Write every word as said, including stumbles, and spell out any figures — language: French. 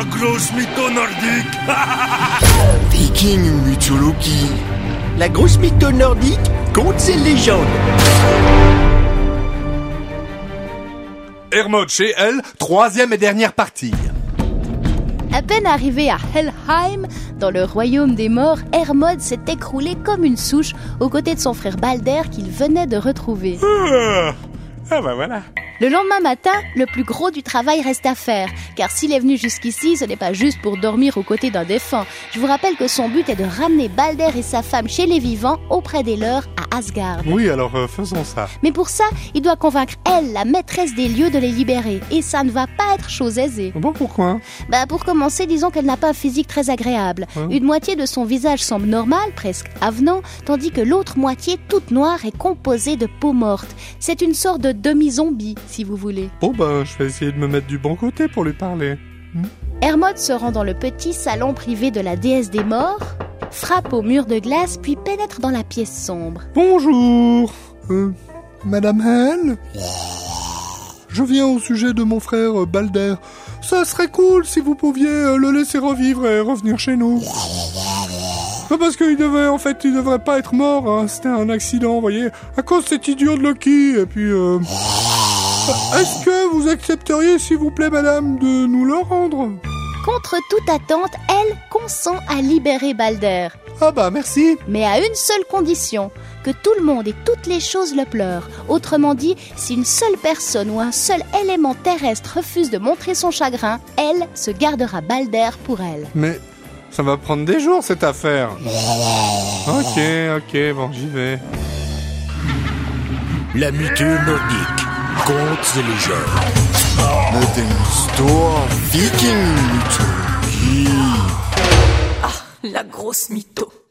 La grosse mytho nordique. Viking mythologie. La grosse mytho nordique, contes et légendes. Hermod chez elle, troisième et dernière partie. À peine arrivé à Helheim, dans le royaume des morts, Hermod s'est écroulé comme une souche aux côtés de son frère Balder qu'il venait de retrouver. Ah, ah bah voilà. Le lendemain matin, le plus gros du travail reste à faire, car s'il est venu jusqu'ici, ce n'est pas juste pour dormir aux côtés d'un défunt. Je vous rappelle que son but est de ramener Balder et sa femme chez les vivants, auprès des leurs, à Asgard. Oui, alors euh, faisons ça. Mais pour ça, il doit convaincre elle, la maîtresse des lieux, de les libérer. Et ça ne va pas être chose aisée. Bon, pourquoi? Bah pour commencer, disons qu'elle n'a pas un physique très agréable. Hein? Une moitié de son visage semble normal, presque avenant, tandis que l'autre moitié, toute noire, est composée de peau morte. C'est une sorte de demi-zombie, si vous voulez. Bon bah, je vais essayer de me mettre du bon côté pour lui parler. Hmm? Hermod se rend dans le petit salon privé de la déesse des morts, frappe au mur de glace, puis pénètre dans la pièce sombre. Bonjour, euh, Madame Hel. Je viens au sujet de mon frère euh, Balder. Ça serait cool si vous pouviez euh, le laisser revivre et revenir chez nous. Non, parce qu'il devait, en fait, il devrait pas être mort, hein. C'était un accident, vous voyez, à cause de cet idiot de Loki, et puis... Euh... Est-ce que vous accepteriez, s'il vous plaît, madame, de nous le rendre? Contre toute attente, elle consent à libérer Balder. Ah bah, merci. Mais à une seule condition, que tout le monde et toutes les choses le pleurent. Autrement dit, si une seule personne ou un seul élément terrestre refuse de montrer son chagrin, elle se gardera Balder pour elle. Mais ça va prendre des jours, cette affaire. Ok, ok, bon, j'y vais. La mytho nordique, contes et légendes. Met een store Viking mythologie. Ah, la grosse mytho.